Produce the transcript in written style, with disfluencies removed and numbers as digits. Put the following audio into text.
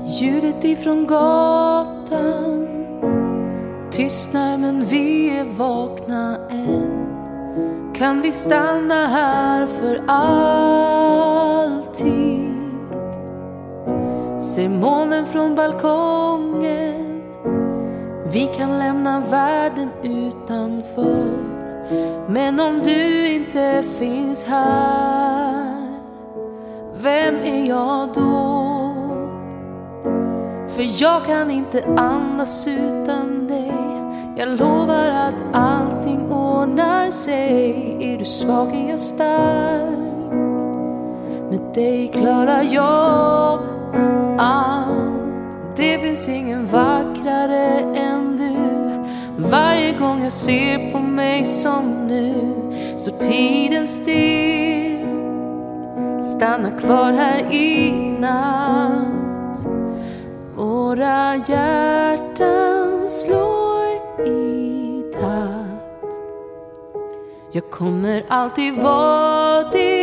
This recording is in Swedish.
Ljudet ifrån gatan tystnar, men vi är vakna än. Kan vi stanna här för alltid? Se molnen från balkongen. Vi kan lämna världen utanför. Men om du inte finns här, vem är jag då? För jag kan inte andas utan dig. Jag lovar att allting ordnar sig. Är du svag är jag stark. Med dig klarar jag allt. Det finns ingen vackrare än du. Varje gång jag ser på mig som nu, står tiden still. Stanna kvar här i natt. Våra hjärtan slår i takt. Jag kommer alltid vara din.